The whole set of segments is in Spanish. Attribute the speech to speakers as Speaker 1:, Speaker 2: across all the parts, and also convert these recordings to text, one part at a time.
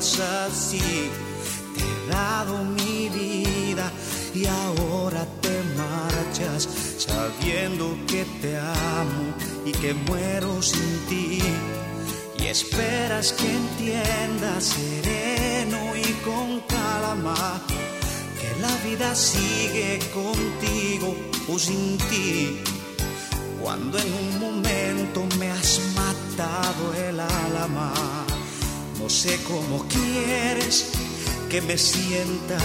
Speaker 1: es así. Te he dado mi vida y ahora te marchas, sabiendo que te amo y que muero sin ti. Y esperas que entienda sereno y con calma que la vida sigue contigo o sin ti. Cuando en un momento me has matado el alma, no sé cómo quieres que me sienta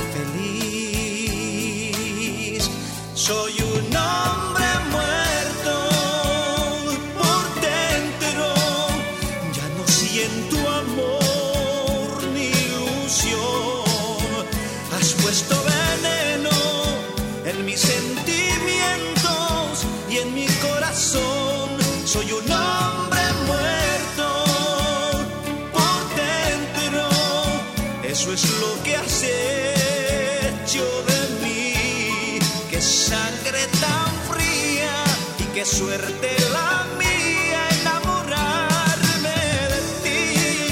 Speaker 1: feliz. Soy un hombre muerto por dentro, ya no siento amor ni ilusión. Has puesto veneno en mis sentimientos y en mi corazón. Soy un hombre muerto por dentro, eso es lo que has hecho de mí. Qué sangre tan fría y qué suerte la mía enamorarme de ti.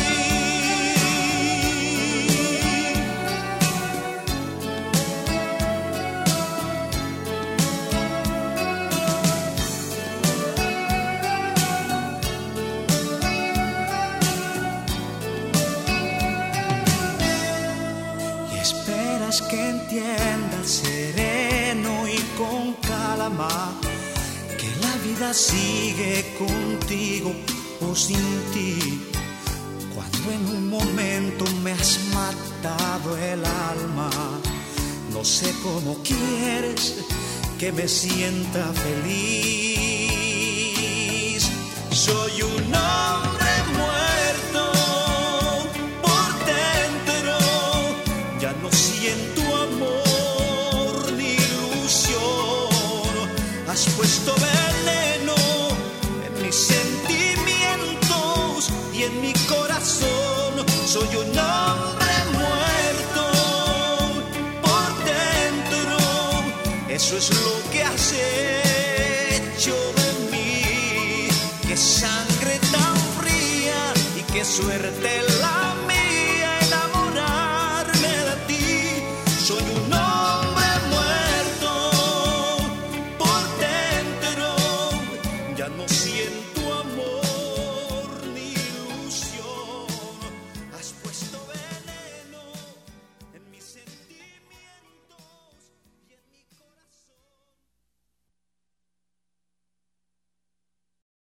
Speaker 1: Esperas que entiendas sereno y con calma que la vida sigue contigo o sin ti. Cuando en un momento me has matado el alma, no sé cómo quieres que me sienta feliz. Soy un hombre muerto por dentro, ya no siento amor ni ilusión. Has puesto veneno en mis sentimientos y en mi corazón. Soy un hombre muerto por dentro, eso es lo que has hecho de mí. Qué sangre tan fría y qué suerte la